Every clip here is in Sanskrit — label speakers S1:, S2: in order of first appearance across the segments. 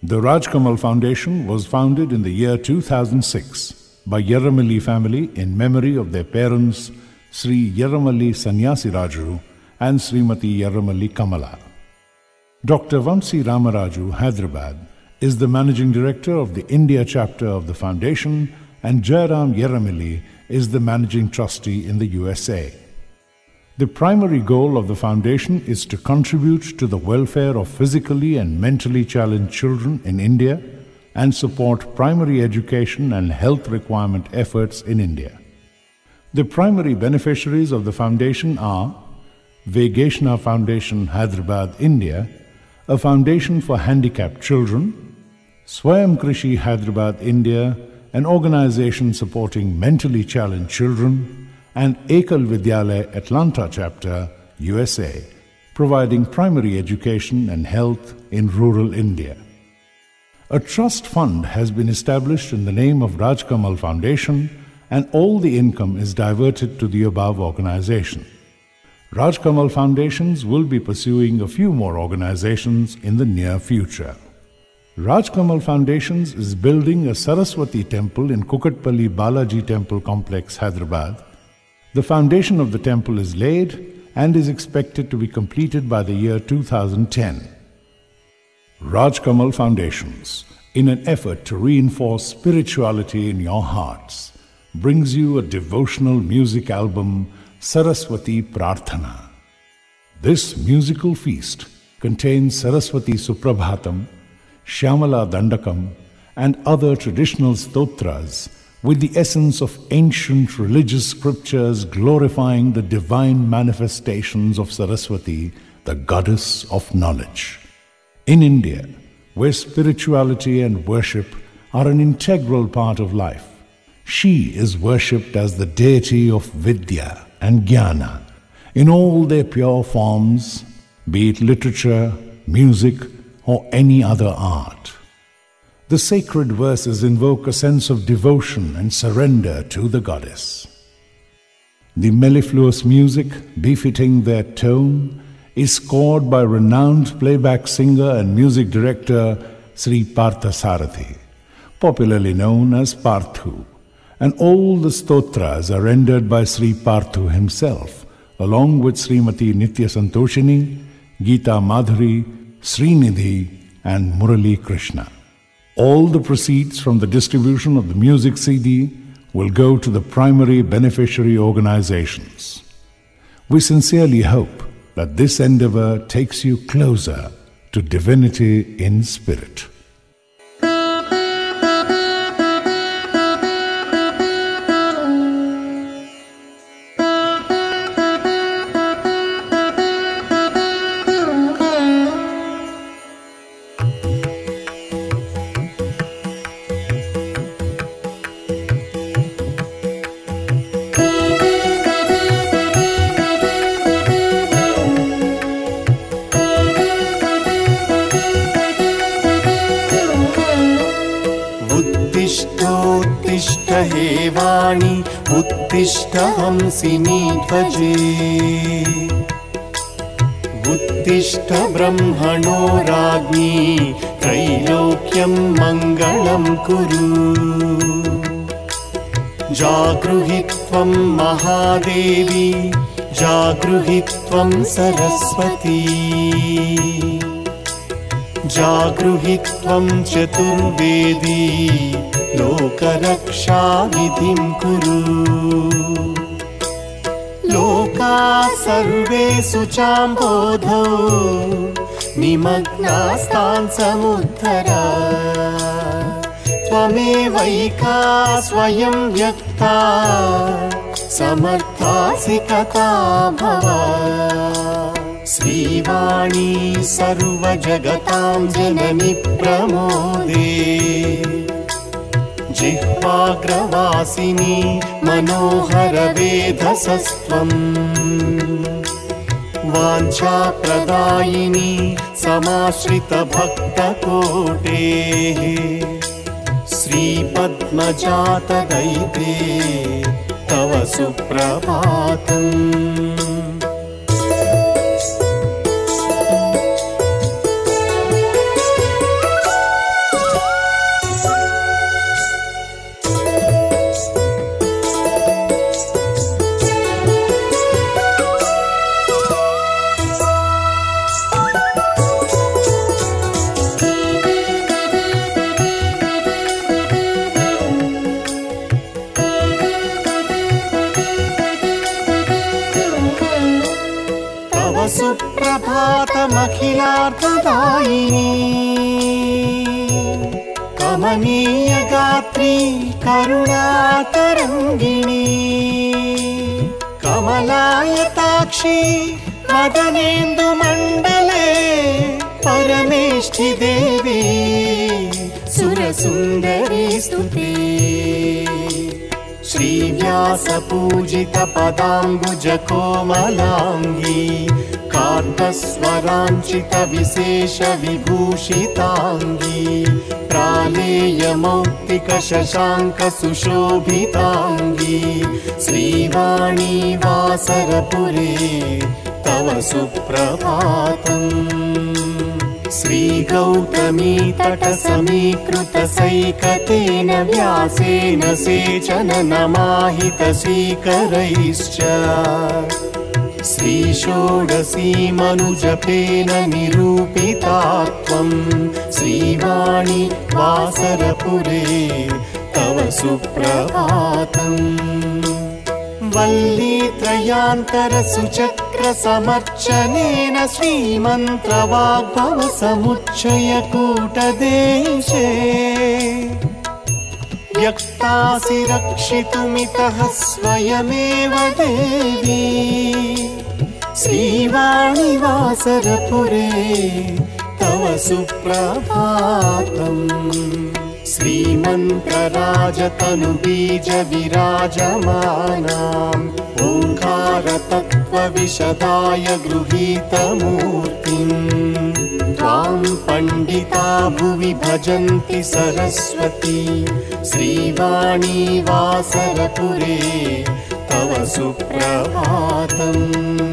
S1: The Rajkamal Foundation was founded in the year 2006 by Yerramalli family in memory of their parents Sri Yerramalli Sanyasi Raju and Srimati Yerramalli Kamala. Dr. Vamsi Ramaraju, Hyderabad, is the managing director of the India chapter of the foundation, and Jairam Yerramalli is the managing trustee in the USA. The primary goal of the foundation is to contribute to the welfare of physically and mentally challenged children in India and support primary education and health requirement efforts in India. The primary beneficiaries of the foundation are Vegeshna Foundation, Hyderabad, India, a foundation for handicapped children; Swayam Krishi, Hyderabad, India, an organization supporting mentally challenged children; and Ekal Vidyalaya, Atlanta chapter, USA, providing primary education and health in rural India. A trust fund has been established in the name of Rajkamal Foundation, and all the income is diverted to the above organization. Rajkamal Foundations will be pursuing a few more organizations in the near future. Rajkamal Foundations is building a Saraswati temple in Kukatpalli Balaji Temple Complex, Hyderabad. The foundation of the temple is laid and is expected to be completed by the year 2010. Rajkamal Foundations, in an effort to reinforce spirituality in your hearts, brings you a devotional music album, Saraswati Prarthana. This musical feast contains Saraswati Suprabhatam, Shyamala Dandakam, and other traditional stotras with the essence of ancient religious scriptures glorifying the divine manifestations of Saraswati, the goddess of knowledge. In India, where spirituality and worship are an integral part of life, she is worshipped as the deity of Vidya and Jnana in all their pure forms, be it literature, music, or any other art. The sacred verses invoke a sense of devotion and surrender to the goddess. The mellifluous music, befitting their tone, is scored by renowned playback singer and music director Sri Partha Sarathi, popularly known as Parthu, and all the stotras are rendered by Sri Parthu himself, along with Srimati Nitya Santoshini, Geeta Madhuri, Srinidhi, and Murali Krishna. All the proceeds from the distribution of the music CD will go to the primary beneficiary organizations. We sincerely hope that this endeavor takes you closer to divinity in spirit.
S2: उत्तिष्ठ हे वाणी उत्तिष्ठ हंसिनी ध्वजे उत्तिष्ठ ब्रह्मणो राज्ञी त्रैलोक्यं मङ्गलं कुरु जागृहि त्वं महादेवी जागृहि त्वं सरस्वती जागृहि त्वं चतुर्वेदी लोकरक्षा विधिं कुरु लोकाः सर्वे शुचाम्बोधौ निमग्नास्तान् समुद्धर त्वमेवैका स्वयं व्यक्ता समर्थासि कथा भव श्रीवाणी सर्वजगतां जननि प्रमोदे जिह्वाग्रवासिनी मनोहर वेधसस्त्वं वाञ्छाप्रदायिनी समाश्रित भक्तकोटेः श्रीपद्मजात दैते तव सुप्रभातम् सुप्रभातमखिलार्थदायिनी कमनीय गात्री करुणातरङ्गिणी कमलायताक्षी मदनेन्दुमण्डले परमेष्ठि देवी सुरसुन्दरी स्तुते श्रीव्यासपूजित पदाम्बुज कोमलाङ्गी कान्तस्वराञ्चित विशेष विभूषिताङ्गी प्रालेय मौक्तिक शशाङ्क सुशोभिताङ्गी श्रीवाणी वासरपुरे तव सुप्रभातम् श्रीगौतमी तटसमीकृत सैकतेन व्यासेन सेचन नमाहित श्रीकरैश्च श्रीषोडशीमनुजपेन निरूपिता त्वं श्रीवाणी वासरपुरे तव सुप्रभातम् वल्लीत्रयान्तरसुचक्रसमर्चनेन श्रीमन्त्रवाग्भवसमुच्चयकूटदेशे व्यक्तासि रक्षितुमितः स्वयमेव देवी श्रीवाणी वासरपुरे तव सुप्रभातम् श्रीमन्त्रराजतनुबीज विराजमानाम् ओङ्कारतत्त्वविशदाय गृहीतमूर्तिम् त्वां पण्डिता भुवि भजन्ति सरस्वती श्रीवाणी वासरपुरे तव सुप्रभातम्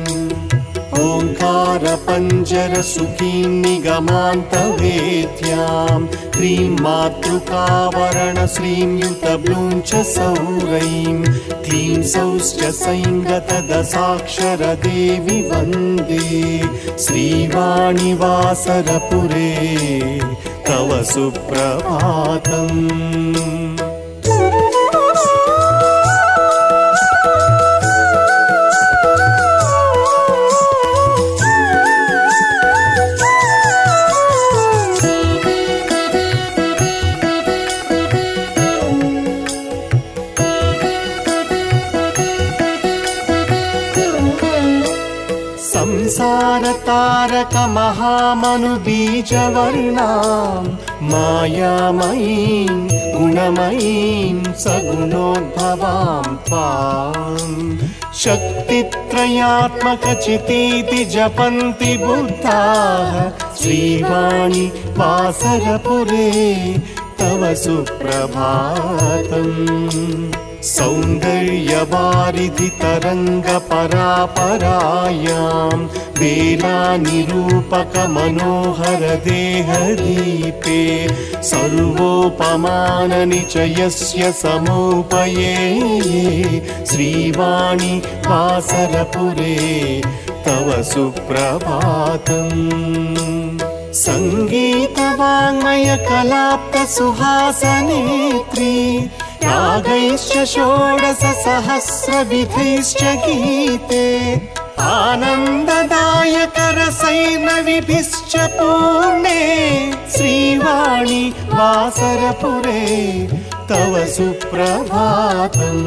S2: ओङ्कारपञ्जरसुखीं निगमान्तवेद्यां क्रीं मातृकावरण श्रीं युतब्लूं च सौरैं क्लीं सौश्च सैङ्गतदशाक्षरदेवि वन्दे श्रीवाणी वासरपुरे तव सुप्रभातम् संसारतारकमहामनुबीजवर्णां मायामयीं गुणमयीं सगुणोद्भवां त्वां शक्तित्रयात्मकचितीति जपन्ति बुद्धाः श्रीवाणी वासरपुरे तव सुप्रभातम् सौन्दर्यवारिधि तरङ्गपरापरायां वेलानिरूपक मनोहर देहदीपे सर्वोपमाननिचयस्य समोपये श्रीवाणी वासरपुरे तव सुप्रभातम् सङ्गीतवाङ्मयकलाप्त सुहासनेत्री रागैश्च षोडशसहस्रविधैश्च गीते आनन्ददायकरसैर्नविभिश्च पूर्णे श्रीवाणी वासरपुरे तव सुप्रभातम्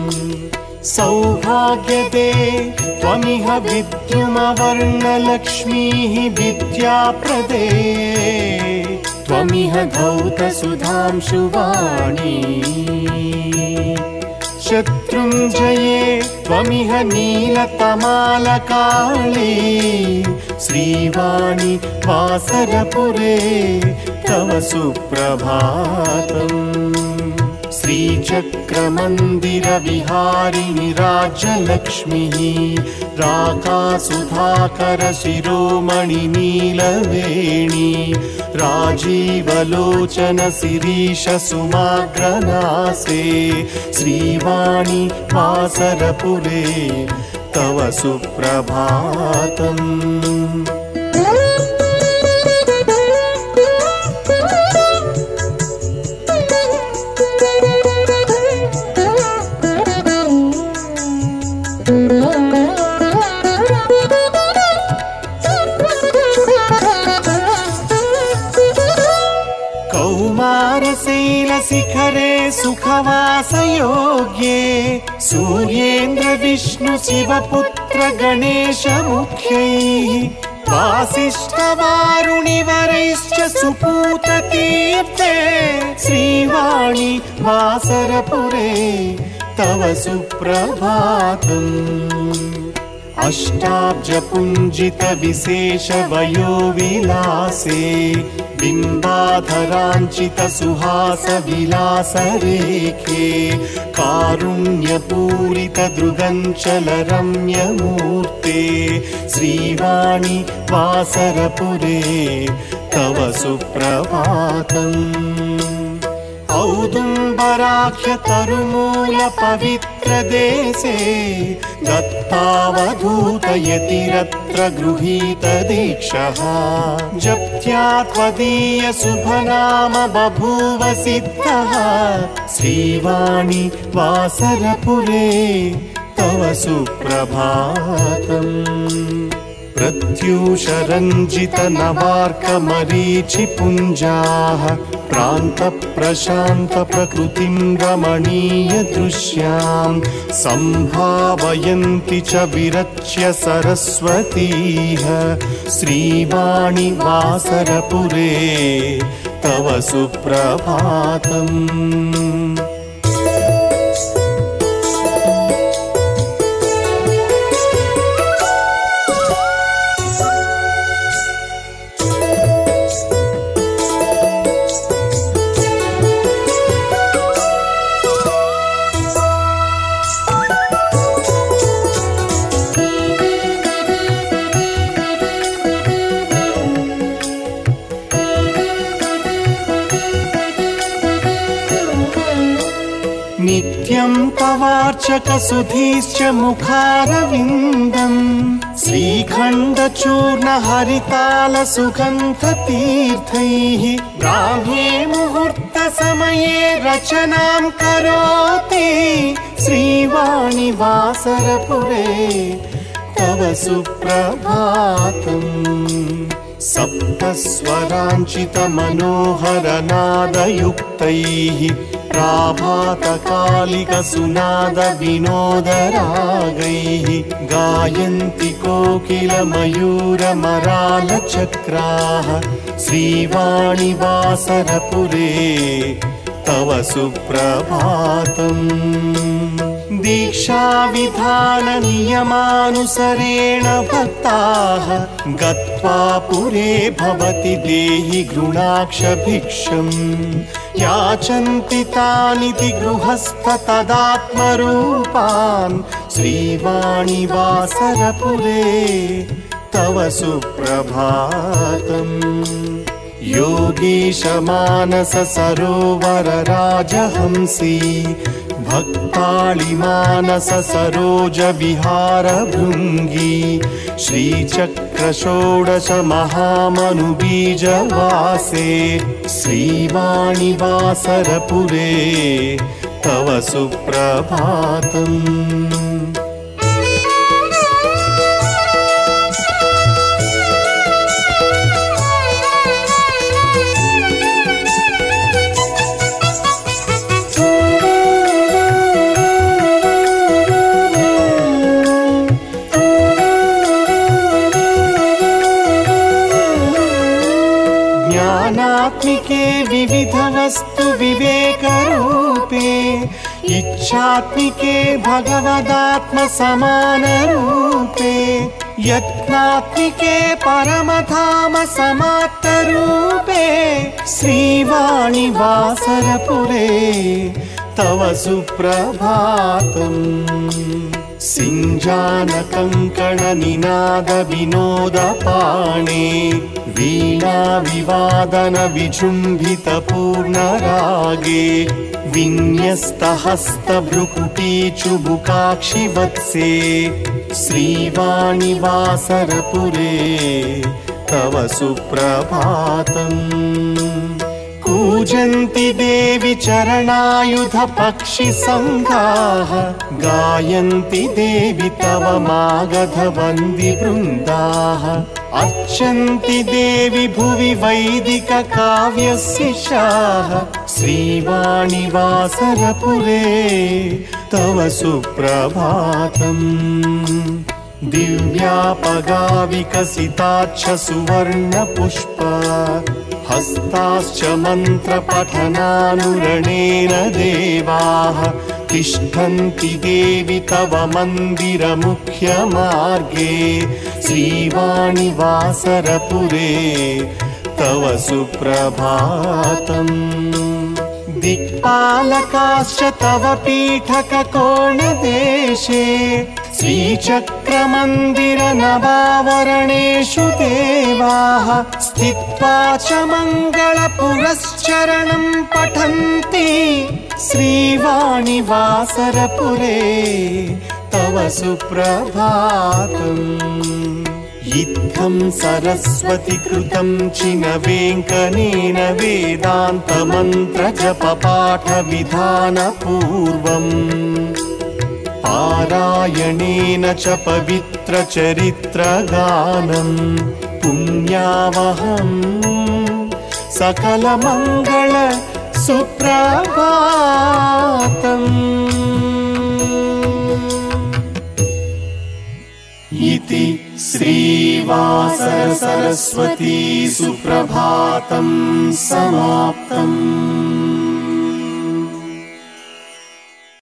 S2: सौभाग्यदे त्वमिह विद्युमवर्णलक्ष्मीः विद्याप्रदे त्वमिह धौतसुधांशुवाणी शत्रुञ्जये त्वमिह नीलतमालकाली श्रीवाणी वासरपुरे तव सुप्रभातम् श्रीचक्रमन्दिरविहारिणि राज्यलक्ष्मीः राकासुधाकर शिरोमणि नीलवेणी राजीवलोचन शिरीष सुमाग्रनासे श्रीवाणी वासरपुरे तव सुप्रभातम् व्यासयोग्ये सूर्येन्द्र विष्णु शिवपुत्र गणेश मुख्यैः वासिष्ठवारुणिवरैश्च सुपूततीर्थे श्रीवाणी वासरपुरे तव सुप्रभातम्। अष्टाब्जपुञ्जितविशेषवयोविलासे बिम्बाधराञ्चितसुहासविलासरेखे कारुण्यपूरितदृगञ्चलरम्यमूर्ते श्रीवाणी वासरपुरे तव सुप्रभातम्। औदुम्बराख्यतरुमूलपवित्रदेशे दत्तावधूतयतिरत्र गृहीतदीक्षः जप्त्या त्वदीयशुभनाम बभूव सिद्धः श्रीवाणी वासरपुरे तव सुप्रभातम्। प्रत्यूषरञ्जितनवार्कमरीचिपुञ्जाः प्रान्तप्रशान्तप्रकृतिं रमणीयदृश्यां सम्भावयन्ति च विरच्य सरस्वतीः श्रीवाणी वासरपुरे तव सुप्रभातम्। नित्यं तवार्चकसुधीश्च मुखारविन्दम् श्रीखण्डचूर्णहरितालसुगन्धतीर्थैः ब्राह्मे मुहूर्तसमये रचनां करोति श्रीवाणी वासरपुरे तव सुप्रभातम्। सप्तस्वराञ्चितमनोहरनादयुक्तैः प्राभातकालिकसुनादविनोदरागैः गायन्ति कोकिलमयूरमरालचक्राः श्रीवाणी वासरपुरे तव सुप्रभातम्। दीक्षाविधाननियमानुसरेण भक्ताः गत्वा पुरे भवति देहि गृणाक्षभिक्षम् याचन्ति तानिति गृहस्थतदात्मरूपान् श्रीवाणी वासरपुरे तव सुप्रभातम्। योगीशमानस सरोवरराजहंसी भक्तालिमानस सरोज विहारभृङ्गी श्रीचक्रषोडश महामनुबीजवासे श्रीवाणी वासरपुरे तव सुप्रभातम्। ज्ञानात्मिके विविधवस्तु विवेकरूपे इच्छात्मिके भगवदात्मसमानरूपे यत्नात्मिके परमधाम समात्तरूपे श्रीवाणी वासरपुरे तव सुप्रभातम्। सिञ्जानकङ्कणनिनादविनोदपाणे वीणाविवादनविजृम्भितपूर्णरागे विन्यस्तहस्तभ्रुकुटीचुबुकाक्षिवत्से श्रीवाणी वासरपुरे तव सुप्रभातम्। कूजन्ति देवि चरणायुधपक्षिसङ्घाः गायन्ति देवि तव मागधवन्दिवृन्दाः अर्चन्ति देवि भुवि वैदिककाव्यशिशाः श्रीवाणि वासरपुरे तव सुप्रभातम् दिव्यापगाविकसिताच्छ सुवर्णपुष्प हस्ताश्च मन्त्रपठनानुरणेन देवाः तिष्ठन्ति देवि तव मन्दिरमुख्यमार्गे श्रीवाणि वासरपुरे तव सुप्रभातम् दिक्पालकाश्च तव पीठककोणदेशे श्रीचक्रमन्दिरनवावरणेषु देवाः स्थित्वा च मङ्गलपुरश्चरणं पठन्ति श्रीवाणि वासरपुरे तव सुप्रभातम् इत्थं सरस्वती कृतं चिनवेङ्कनेन वेदान्तमन्त्रजपपाठविधानपूर्वम् पारायणेन च पवित्रचरित्रगानं पुण्यावहम् सकलमङ्गल सुप्रभातम् इति श्रीवासर सरस्वती सुप्रभातं समाप्तम्।